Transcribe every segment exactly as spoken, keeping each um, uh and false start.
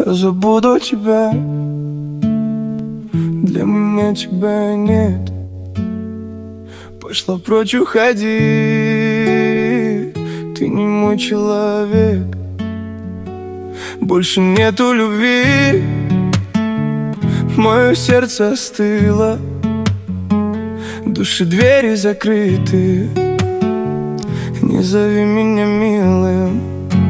Я забуду тебя, для меня тебя нет. Пошла прочь, уходи, ты не мой человек. Больше нету любви, мое сердце остыло, души двери закрыты. Не зови меня милым,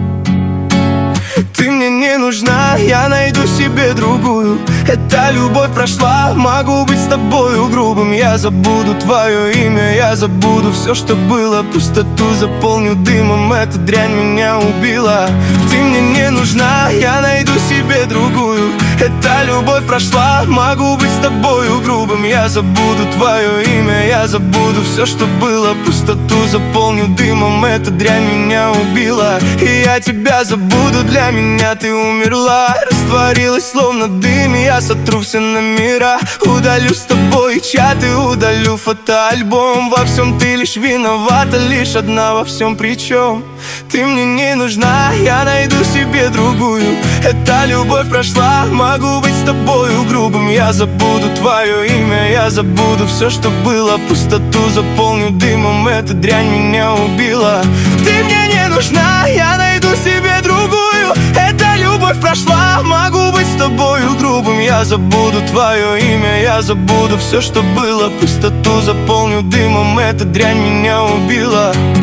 ты мне не нужна, я найду себе другую. Эта любовь прошла, могу быть с тобою грубым. Я забуду твое имя, я забуду все, что было. Пустоту заполню дымом, эта дрянь меня убила. Ты мне не нужна, я найду себе другую. Эта любовь прошла, могу быть с тобою грубым. Я забуду твое имя, я забуду все, что было. Пустоту заполню дымом, эта дрянь меня убила. И я тебя забуду, для меня ты умерла. Растворилась словно дым, и я сотру все номера. Удалю с тобой чаты, удалю фотоальбом. Во всем ты лишь виновата, лишь одна во всем причем. Ты мне не нужна, я найду себе другую. Эта любовь прошла, могу быть с тобою грубым. Я забуду твое имя, я забуду все, что было. Пустоту заполню дымом, эта дрянь меня убила. Ты мне не нужна, я найду себе другую. Эта любовь прошла, могу быть с тобою грубым. Я забуду твое имя, я забуду все, что было. Пустоту заполню дымом, эта дрянь меня убила.